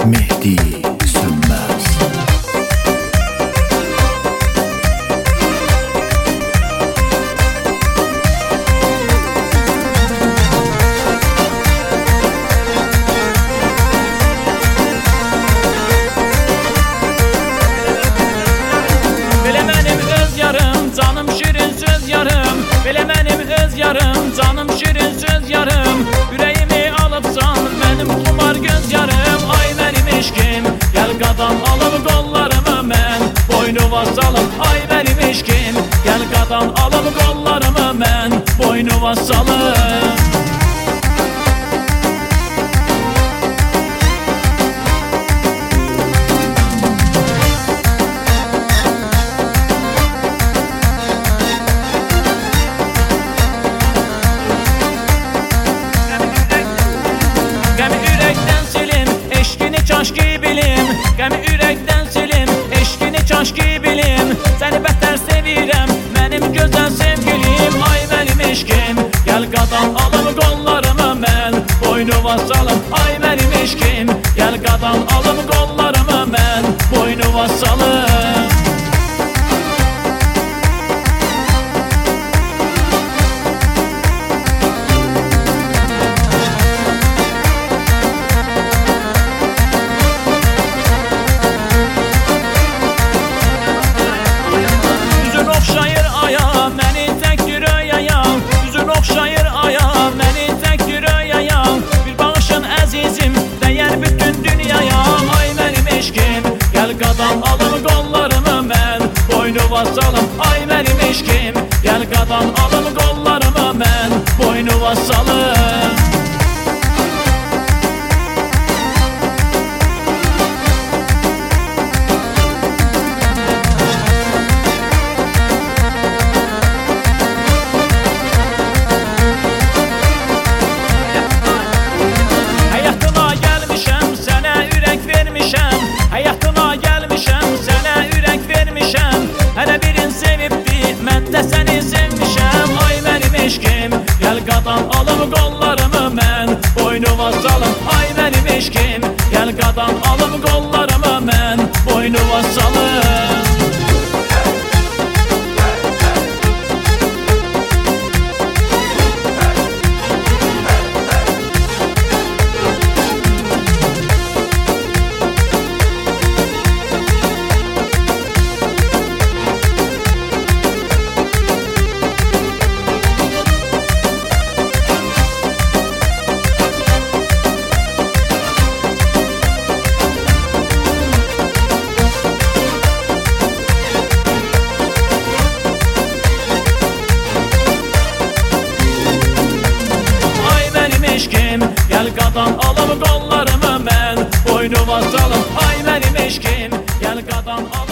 Mehdi Sönmez. Belə mənim öz yarım, canım şirin söz yarım. Belə mənim öz yarım, canım şirin söz yarım. Ürəyimi alıbsan, mənim xumar göz yarım. Ay mənim eşkim, gəl qadam alım qollarımı mən boynuma salım. Ay mənim eşkim, gəl qadam alım qollarımı mən boynuma salım. Çaşki bilim, qəmi ürəkdən silim, eşqini çaşki bilim. Səni bətər sevirəm, mənim gözəl sevgilim. Ay mənim eşkim, gəl qadam alım qollarımı mən boynuma salım. Ay mənim eşkim, gəl qadam alım qollarımı mən boynuma salım. Oxşayır aya, məni təkdir öyaya. Bir bağışın əzizim, dəyər bütün dünyaya. Ay mənim eşkim, gəl qadam alım qollarımı mən boynuma salım. Ay mənim eşkim, gəl qadam alım qollarımı mən boynuma salım. Həyatıma gəlmişəm, sənə ürək vermişəm. Hələ birin sevibdi, mən də səni sevmişəm. Ay mənim eşkim, gəl qadam alım qollarımı mən boynuma salım. Ay mənim eşkim, gəl qadam alım qollarımı mən boynuma salım. Gəl qadam alım qollarımı mən boynuma salım. Ay mənim eşkim, gəl qadam alım.